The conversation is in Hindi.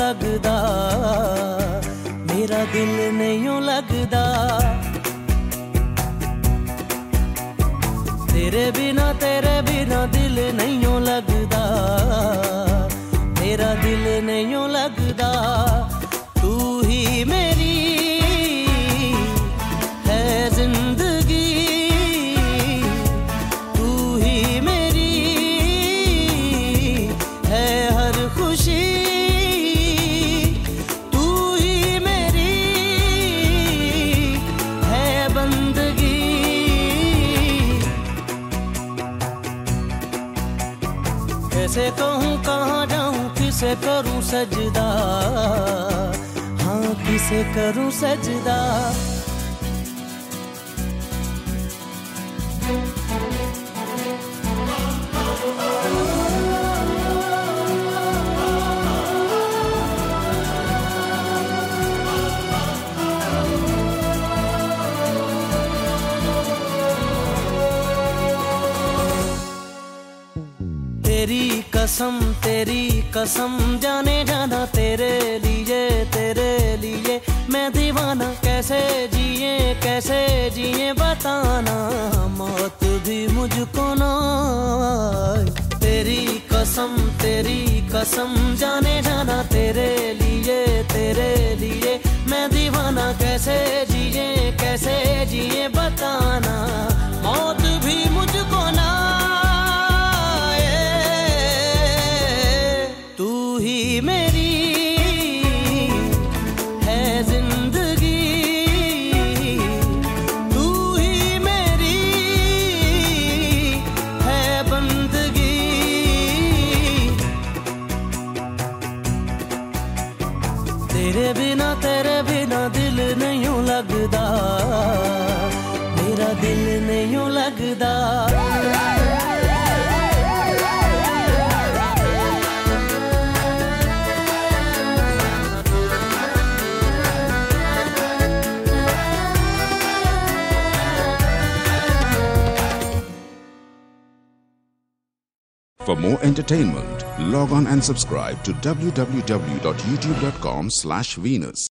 लगदा, मेरा दिल नहीं लगदा। तेरे बिना दिल नहीं लगदा, मेरा दिल नहीं लगदा। तू ही मेरी है जिंदगी, तू ही मेरी है हर खुशी, तू ही मेरी है बंदगी। कैसे कहूँ कहाँ जाऊँ, किसे करूँ सजदा, हाँ किसे करूँ सजदा। तेरी कसम जाने जाना, तेरे लिए मैं दीवाना। कैसे जिए बताना, मौत भी मुझको ना। तेरी कसम जाने जाना, तेरे लिए मैं दीवाना। कैसे जिए बताना, मौत भी मुझको ना। मेरी है जिंदगी, तू ही मेरी है बंदगी। तेरे बिना दिल नहीं लगदा, मेरा दिल नहीं लगदा। For more entertainment, log on and subscribe to www.youtube.com/Venus.